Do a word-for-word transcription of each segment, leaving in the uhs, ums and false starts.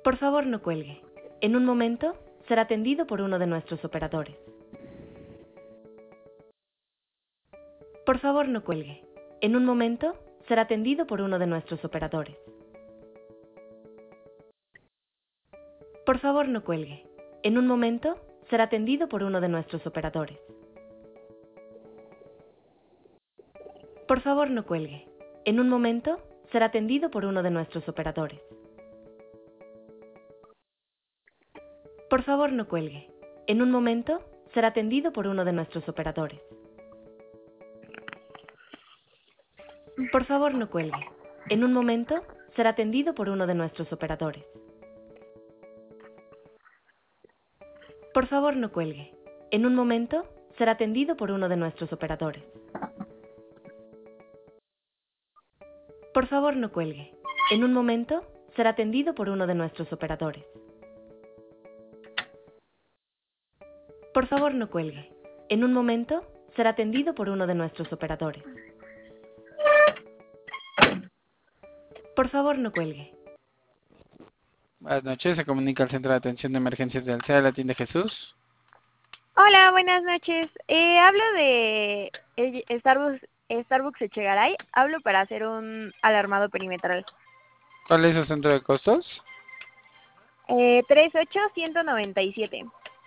Por favor, no cuelgue. En un momento, será atendido por uno de nuestros operadores. Por favor, no cuelgue. En un momento, será atendido por uno de nuestros operadores. Por favor, no cuelgue. En un momento, será atendido por uno de nuestros operadores. Por favor, no cuelgue. En un momento, será atendido por uno de nuestros operadores. Por favor, no cuelgue. En un momento, será atendido por uno de nuestros operadores. Por favor, no cuelgue. En un momento, será atendido por uno de nuestros operadores. Por favor, no cuelgue. En un momento, será atendido por uno de nuestros operadores. Por favor, no cuelgue. En un momento, será atendido por uno de nuestros operadores. Por favor, no cuelgue. En un momento, será atendido por uno de nuestros operadores. Por favor, no cuelgue. Buenas noches, se comunica al Centro de Atención de Emergencias de Alcea, la atiende Jesús. Hola, buenas noches. Eh, hablo de eh, Starbucks, Starbucks Echegaray. Hablo para hacer un alarmado perimetral. ¿Cuál es su centro de costos? Eh, tres ocho uno nueve siete.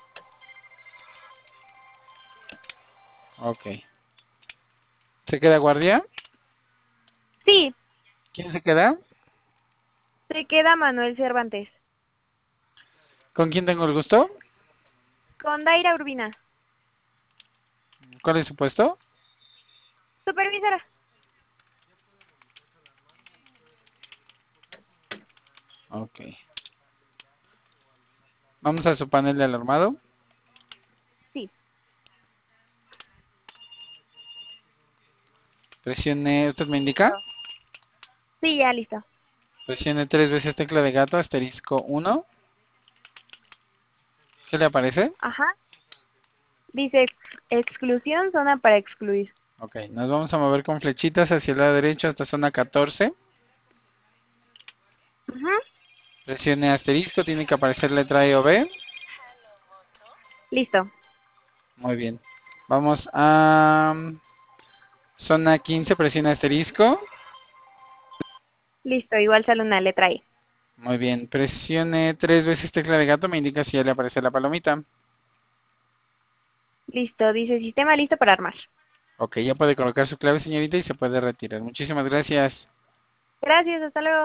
Ok. ¿Se queda guardia? Sí, ¿Quién se queda? se queda Manuel Cervantes. ¿Con quién tengo el gusto? Con Daira Urbina. ¿Cuál es su puesto? Supervisora. Ok. Vamos a su panel de alarmado. Sí. Presione, ¿usted me indica? Sí, ya listo. Presione tres veces tecla de gato, asterisco uno. ¿Qué le aparece? Ajá. Dice ex- exclusión, zona para excluir. Ok, nos vamos a mover con flechitas hacia el lado derecho hasta zona catorce. Ajá. Presione asterisco, tiene que aparecer letra E o B. Listo. Muy bien. Vamos a mm, zona quince, presione asterisco. Listo, igual sale una letra I. Muy bien, presione tres veces tecla de gato, me indica si ya le aparece la palomita. Listo, dice sistema listo para armar. Ok, ya puede colocar su clave, señorita, y se puede retirar. Muchísimas gracias. Gracias, hasta luego.